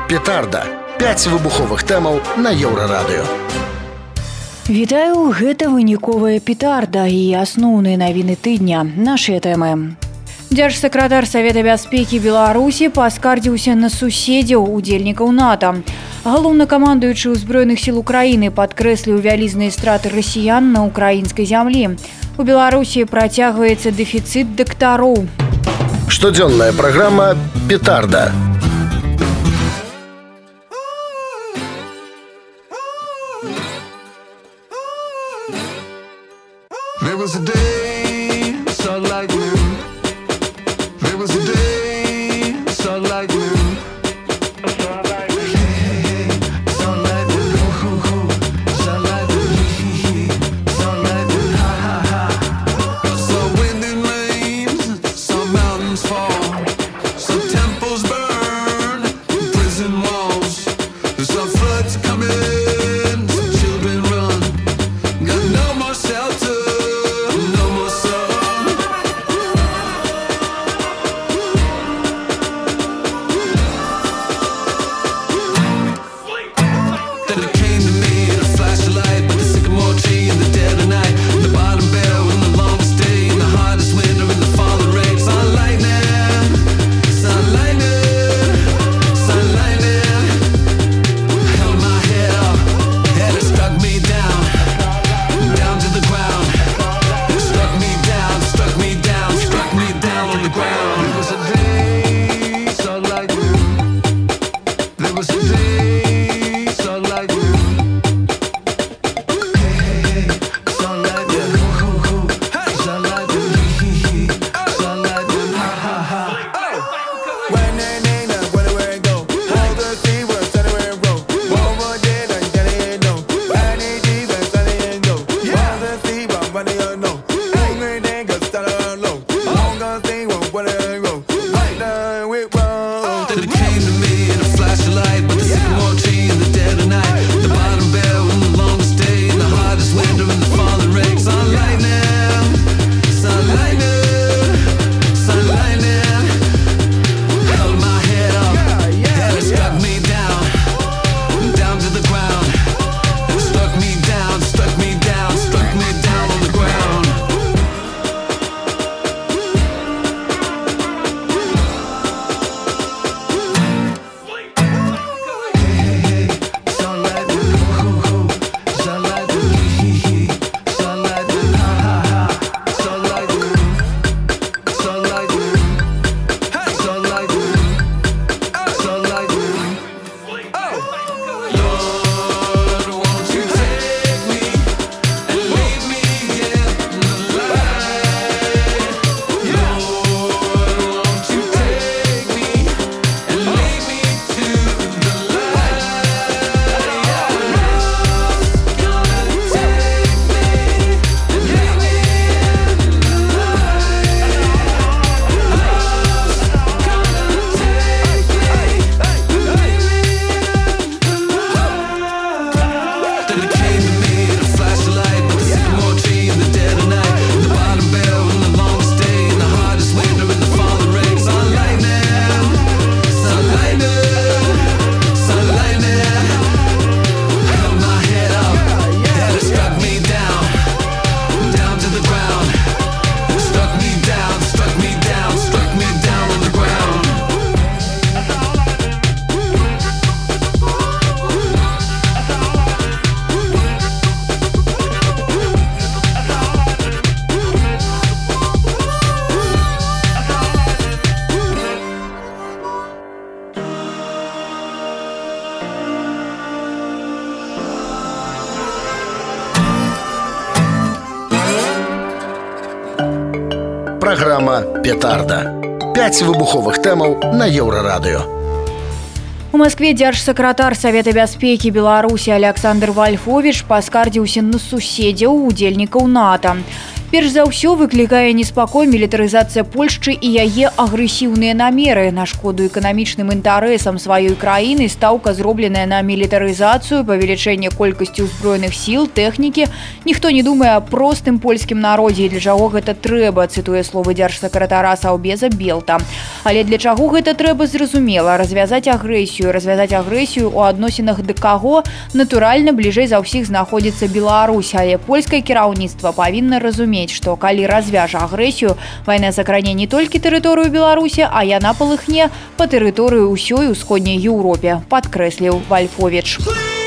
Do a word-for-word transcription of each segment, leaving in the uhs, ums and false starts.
Петарда. пяць выбуховых тэмаў на Еўрарадыё. Вітаю, гэта выніковая петарда і асноўныя навіны тыдня. Нашыя тэмы. Дзяржсакратар Савета бяспекі Беларусі паскардзіўся на суседзяў удзельнікаў НАТО. Галоўнакамандуючы ўзброеных сіл Украіны падкрэсліў вялізныя страты расіян на украінскай зямлі. У Беларусі працягваецца дэфіцыт дактароў. Штодзённая праграма «Петарда». There was a day, saw lightning. There was a day, saw lightning. Saw lightning. Saw lightning. Saw lightning. Saw lightning. Ha ha ha. Saw wind and rains, saw mountains fall, saw temples burn, prison walls. Saw floods coming, saw children run. Got no more shelter. Праграма «Петарда». пяць выбуховых тэмаў на Еўрарадыё. У Маскве дзяржсакратар Савета бяспекі Беларусі Александр Вольфович паскардзіўся на суседзяў удзельнікаў НАТО. Перш за ўсё выклікае неспакой мілітарызацыя Польшчы і яе агрэсіўныя намеры. На шкоду эканамічным інтарэсам сваёй краіны стаўка зробленая на мілітарызацыю, павелічэнне колькасці ўзброеных сіл, тэхнікі. Ніхто не думае аб простым польскім народзе і для чаго гэта трэба, цытуе словы дзяржсакратара Саўбеза Белта. Але для чаго гэта трэба, зразумела. Развязаць агрэсію. Развязаць агрэсію ў адносінах да каго? Натуральна, бліжэй за ўсіх знаходзіцца Беларусь, але польскае кіраўніцтва павінна разумець, што калі развяжа агрэсію, вайна закране не толькі тэрыторыю Беларусі, а яна палыхне па тэрыторыі ўсёй усходняй Еўропе, падкрэсліў Вальфовіч.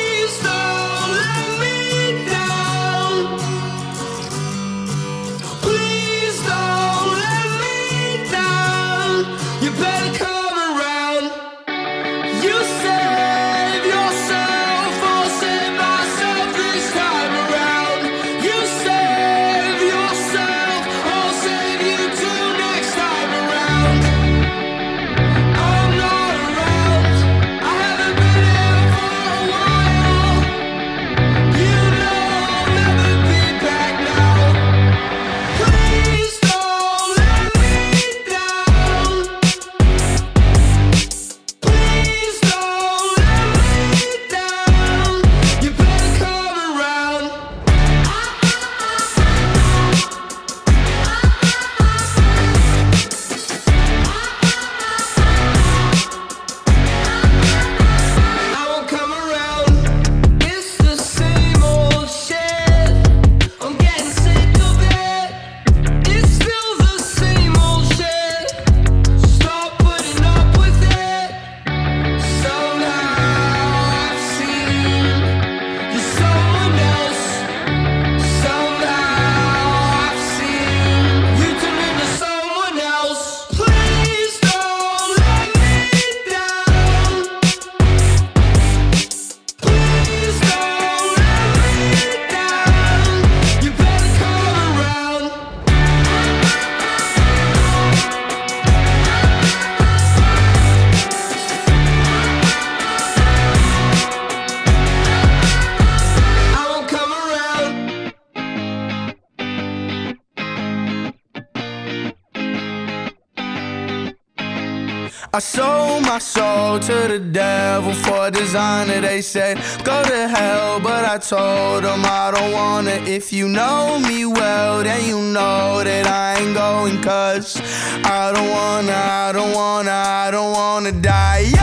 I sold my soul to the devil for designer. They said go to hell, but I told them I don't wanna. If you know me well, then you know that I ain't going, cause I don't wanna, I don't wanna, I don't wanna die young.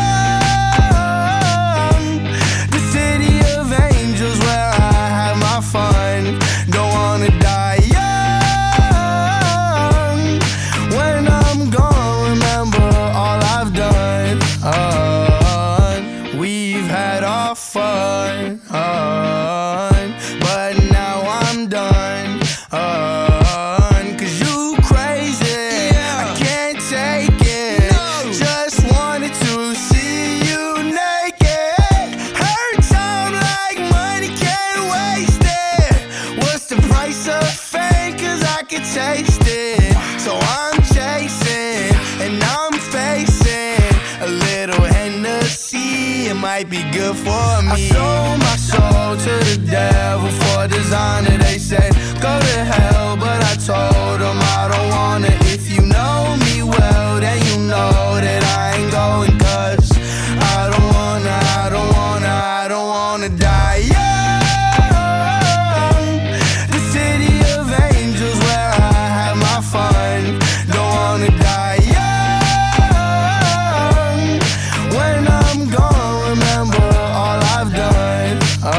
The city of angels where I have my fun. Don't wanna die young. When I'm gone, remember all I've done. Uh, we've had our fun, uh, but now I'm done. Uh, Cause you crazy, yeah. I can't take it. No. Just wanted to see you naked. Hurt time like money, can't waste it. What's the price of fame? Cause I can taste it. So I'm chasing and I'm facing a little Hennessy. It might be good for me. I sold my soul to the devil for designer. They said go to hell, but I told them I don't wanna. If you know me well, then you know that I ain't going, cause I don't wanna, I don't wanna, I don't wanna die young. The city of angels where I have my fun. Don't wanna die young. When I'm gone, remember all I've done. Uh,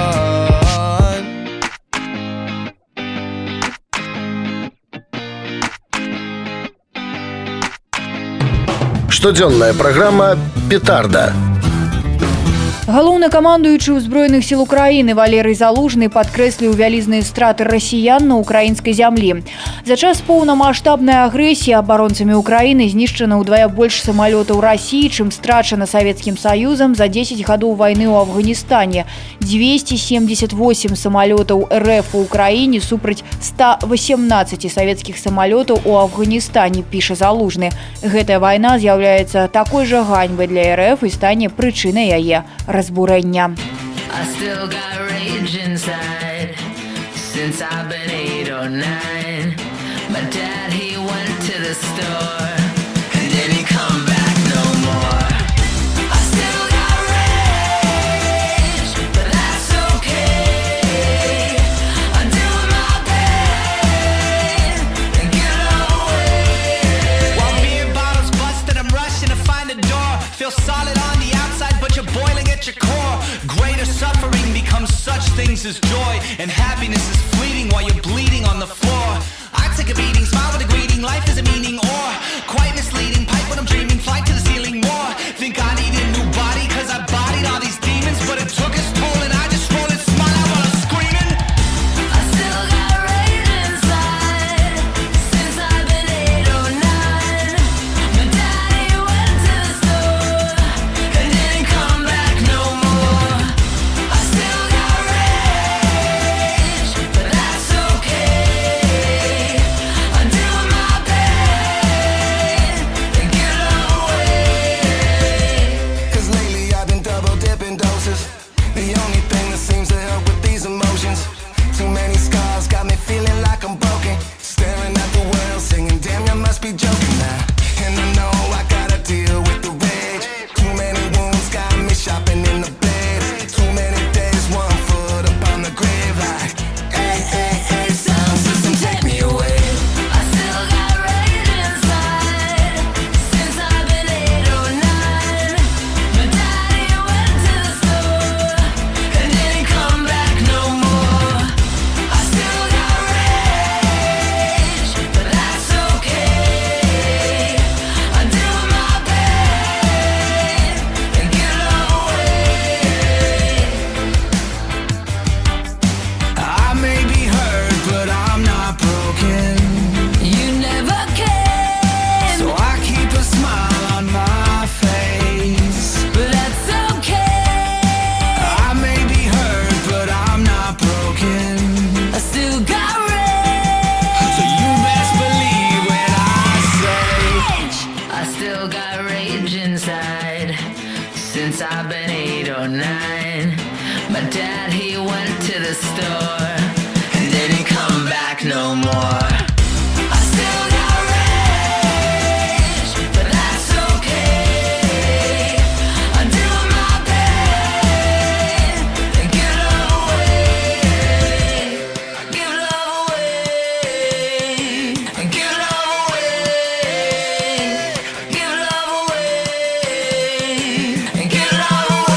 Штодзённая праграма «Петарда». Галоўнакамандуючы ўзброеных сіл Украіны Валерый Залужны падкрэсліў вялізныя страты расіян на украінскай зямлі. За час поўнамаштабнай агрэсіі абаронцамі Украіны знішчана ўдвая больш самалётаў Расіі, чым страчана Савецкім Саюзам за дзесяць гадоў вайны ў Афганістане. дзвесце семьдесят восемь самалётаў РФ у Украіне супраць ста васемнаццаці савецкіх самалётаў у Афганістане, піша Залужны. Гэтая вайна з'яўляецца такой жа ганьбай для РФ і стане прычынай яе разбурэння. I still got rage inside. since I've been eight or nine. My dad, he went to the store and didn't come back no more. I still got rage, but that's okay. I'm doing my pain and get away. While beer bottles busted, I'm rushing to find a door. Feel solid on the outside, but you're boiling at your core. Greater suffering becomes such things as joy, and happiness is fleeting while you're bleeding on the floor. I take a beating, smile with a greeting. Life is a meaning, or quite misleading. Pipe when I'm dreaming, fly to the ceiling more. Think I need a new body, cause I bodied all these demons, but it took its toll and I just roll and smile out while I'm screaming. I still got rage inside since I've been eight or nine. My daddy went to the store and didn't come back no more. I still got rage, but that's okay. I'm doing my pain and get away. Cause lately I've been double dipping doses. The only thing that seems to help with these emotions. Too many scars got me feeling like I'm broken. Staring at the world singing, damn, you must be joking now. And I know I gotta deal with the rage. Too many wounds got me shopping in the blades. Too many days, one foot up on the grave like, hey, hey, hey, sound system, take me away. I still got rage inside since I've been eight or nine. My daddy went to the store and didn't come back no more. I still got rage, but that's okay. I'm doing my pain and get away. I may be hurt, but I'm not broken. You never can, So I keep a smile on my face. but that's okay. I may be hurt, but I'm not broken. I still got rage. So you best believe when I say I still got rage inside since I've been eight or nine. My dad, he went to the store and didn't come back no more. I still got rage, but that's okay. I'm doing my pain and get away. Give love away and give love away. Give love away and give love away.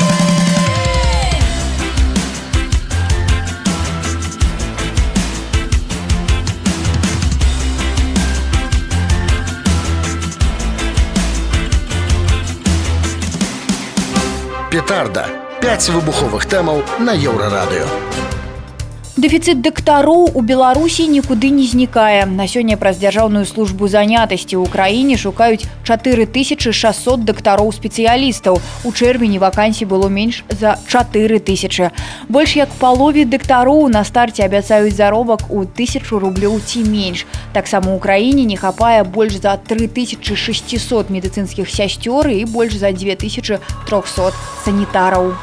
Петарда. Пяць выбуховых тэмаў на Еўрарадыё. Дэфіцыт дактароў у Беларусі нікуды не знікае. На сёння праз дзяржаўную службу занятасці ў краіне шукаюць чатыры тысячы шэсцьсот дактароў-спецыялістаў. У чэрвені вакансій было менш за чатыры тысячы. Больш як палове дактароў на старце абяцаюць заробак у тысячу рублёў ці менш. Таксама ў краіне не хапае больш за тры тысячы шэсцьсот медыцынскіх сясцёр і больш за дзве тысячы трохсот санітараў.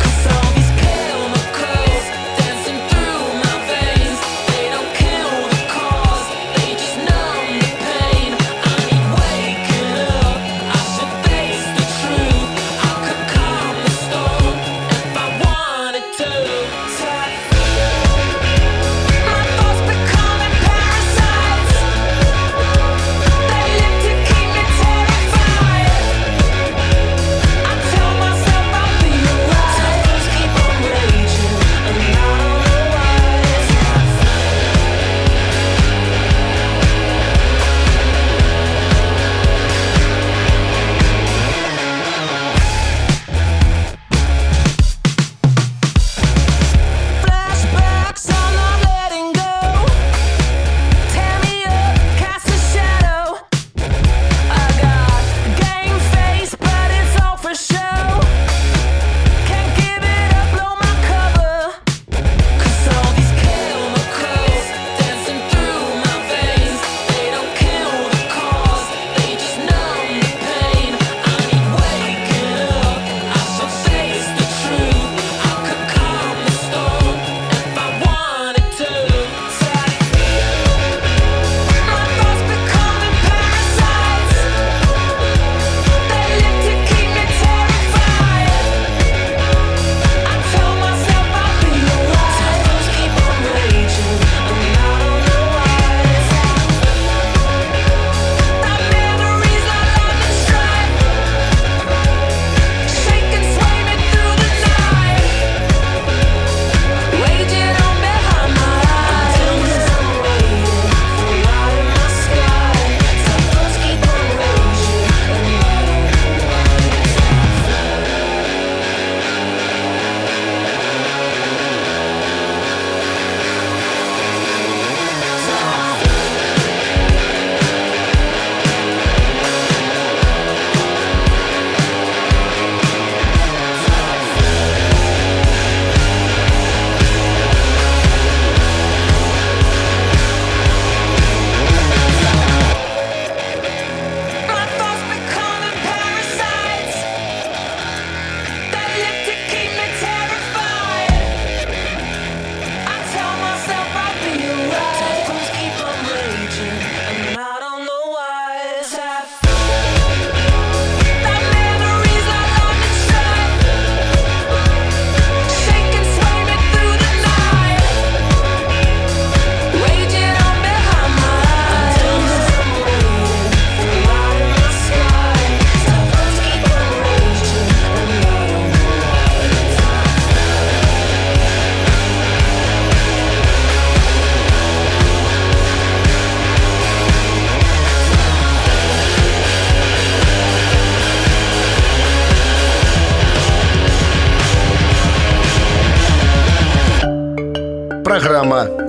Dancing through my veins, they don't kill the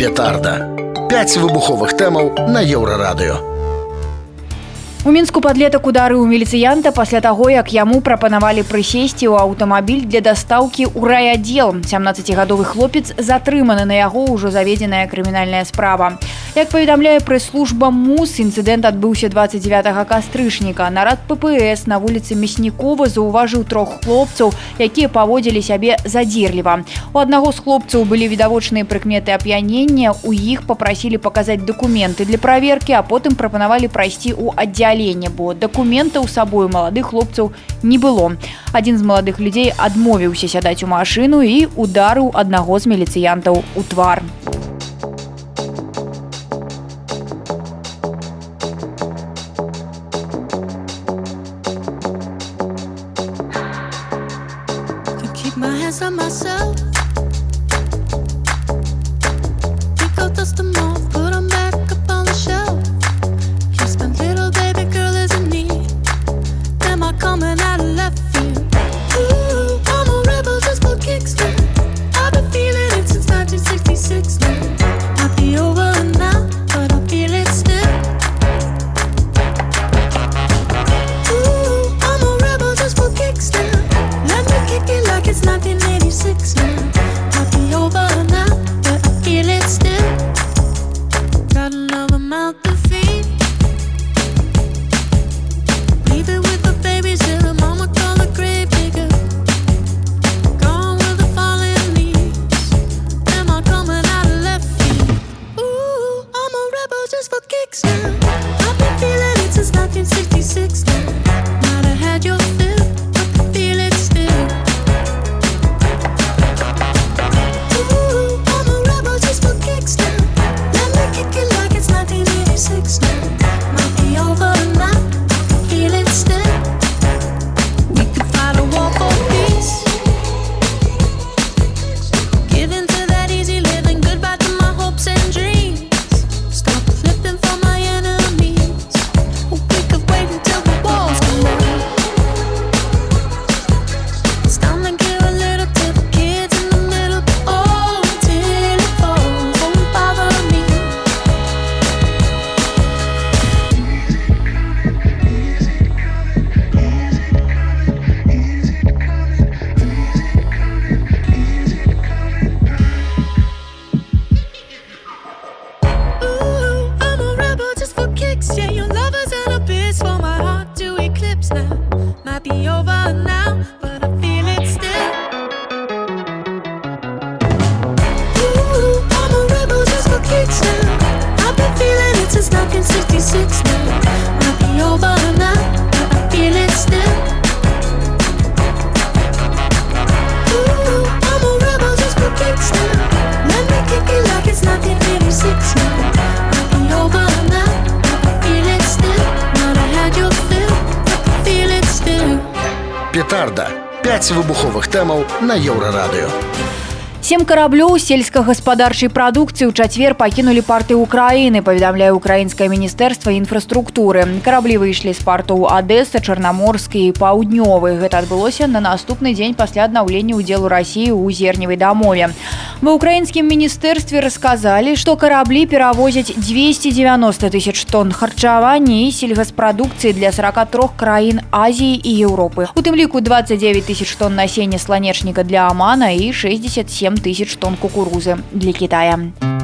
Петарда. Пяць выбуховых тэмаў на Еўрарадыё. У Мінску падлетак ударыў міліцыянта пасля таго, як яму прапанавалі прысесці ў аўтамабіль для дастаўкі ў райаддзел. сямнаццацігадовы хлопец затрыманы, на яго ўжо заведзеная крымінальная справа. Як паведамляе прэс-служба МУС, інцыдэнт адбыўся дваццаць дзевятага кастрычніка. Нарад ППС на вуліцы Мяснікова заўважыў трох хлопцаў, якія паводзілі сябе задзірліва. У аднаго з хлопцаў былі відавочныя прыкметы ап'янення, у іх папрасілі паказаць дакументы для праверкі, а потым прапанавалі прайсці ў аддзяленне, бо дакументаў з сабою маладых хлопцаў не было. Адзін з маладых людзей адмовіўся сядаць у машыну і ударыў аднаго з міліцыянтаў у твар. On myself, pick out dust them off, put them back up on the shelf. Yes, my little baby girl is in need. Am I coming out of left field? Ooh, I'm a rebel just for kicks. I've been feeling it since nineteen sixty-six now. Might be over now, but I feel it still. Ooh, I'm a rebel just for kicks now. Let me kick it like it's nineteen eighty-six now. Might be over now, but I feel it still. Got another mouth to feed. Leave it with the babies till the mama call the grave digger. Gone with the falling leaves. Am I coming out of left field? Ooh, I'm a rebel just for kicks now. I've been feeling it since nineteen sixty-six now. Might have had your fill, but I feel it still. Петарда. Пяць выбуховых тэмаў на Еўрарадыё. Сем караблёў сельскагаспадарчай прадукцыі ў чацвер пакінулі порты Украіны, паведамляе украінскае міністэрства інфраструктуры. Караблі выйшлі з партоў Адэса, Чарнаморскі і Паўднёвы. Гэта адбылося на наступны дзень пасля аднаўлення ўдзелу Расіі ў зерневай дамове. Ва ўкраінскім міністэрстве расказалі, што караблі перавозяць дзвесце дзевяноста тысяч тонн харчавання і сельгаспрадукцыі для сорок три краін Азіі і Еўропы. У тым ліку двадцать девять тысяч тонн насення сланечніка для Амана і шестьдесят семь тысяч тонн кукурузы для Китая.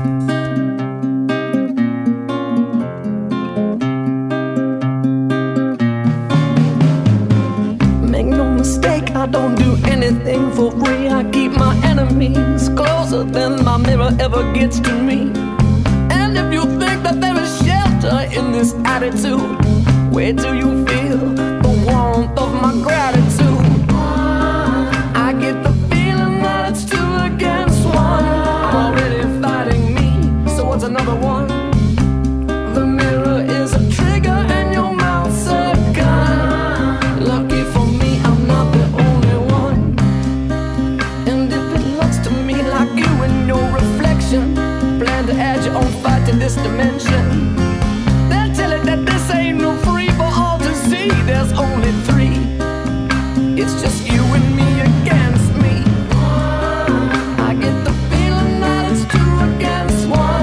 Make no mistake, I don't do anything for free. I keep my enemies closer than my mirror ever gets to me. And if you think that there is shelter in this attitude, where do you feel the warmth of my gratitude? I get the feeling that it's two against one. I'm already fighting me, so what's another one? The mirror is a trigger and your mouth's a gun. Lucky for me, I'm not the only one. And if it looks to me like you and your reflection plan to add your own fight to this dimension, then tell it that this ain't no free for all to see. There's only three. It's just you and me against me. I get the feeling that it's two against one.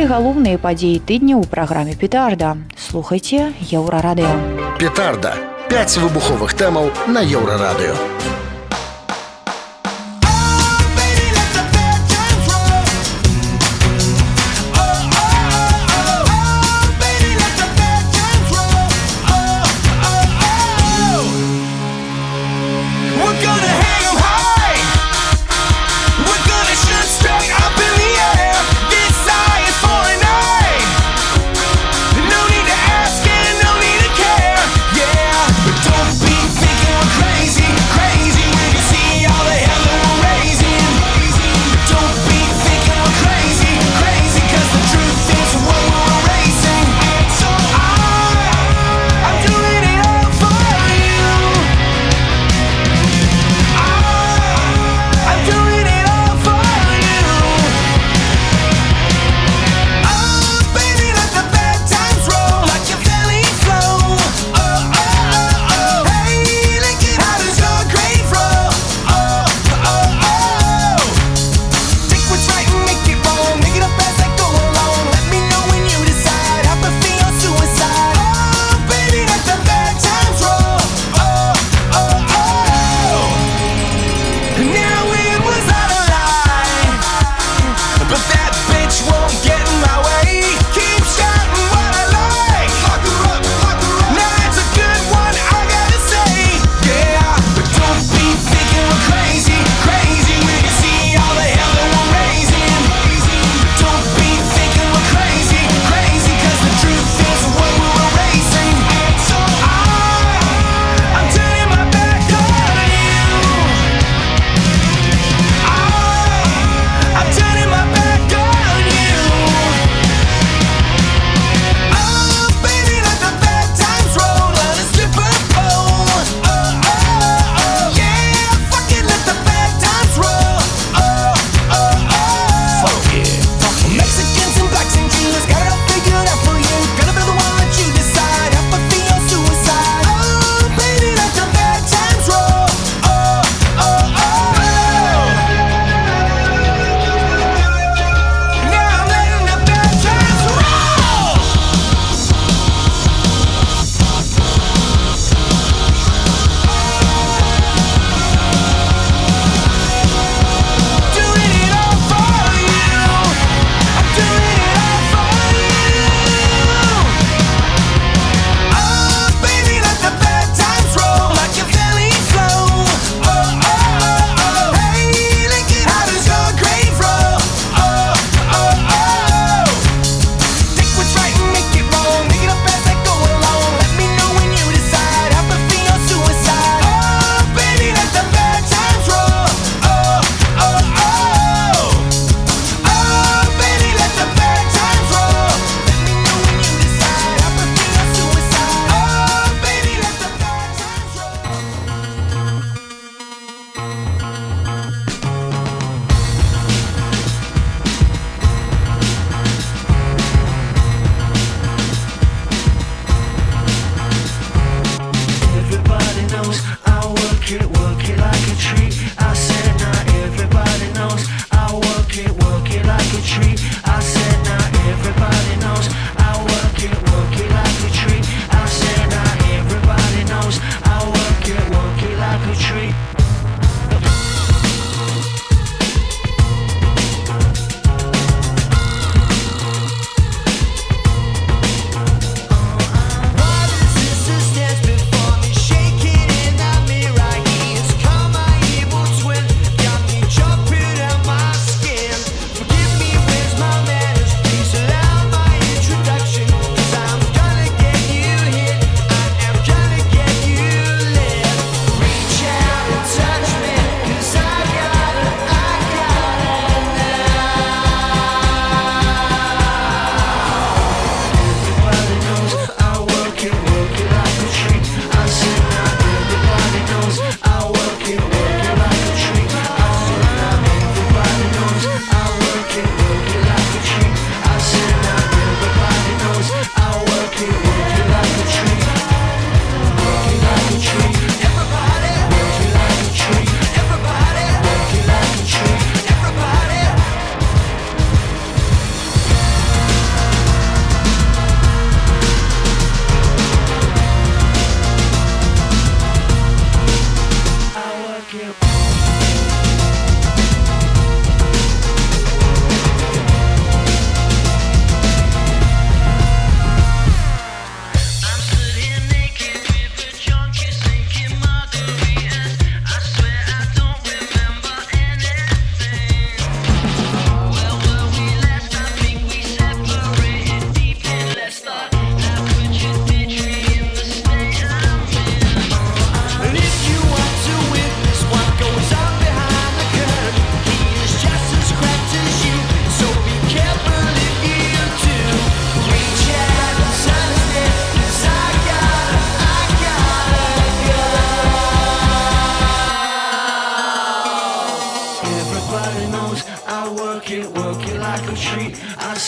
галоўныя падзеі тыдня ў праграме «Петарда». Слухайце Еўрарадыё. Петарда. Пяць выбуховых тэмаў на Еўрарадыё. Crazy, crazy.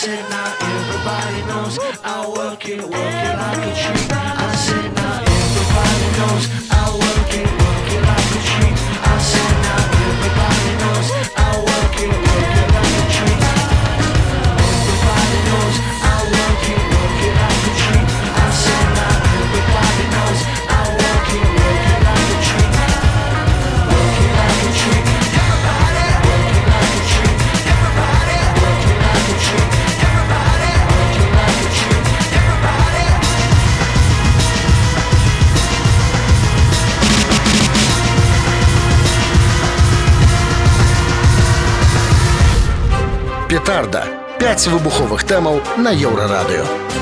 said now everybody knows I'll work it, work it like a treat. I said now everybody knows I'll work it, work it like a treat. I said now everybody knows I'll work it, work it like a treat. Everybody knows I'll work it, work it like a treat. I said now everybody knows I'll work it, work it like a treat. Work it like a treat. Everybody work it like a treat. Everybody work it like a treat. Everybody work it like a treat. Everybody. Петарда. П'ять вибухових темаў на Єврорадіо.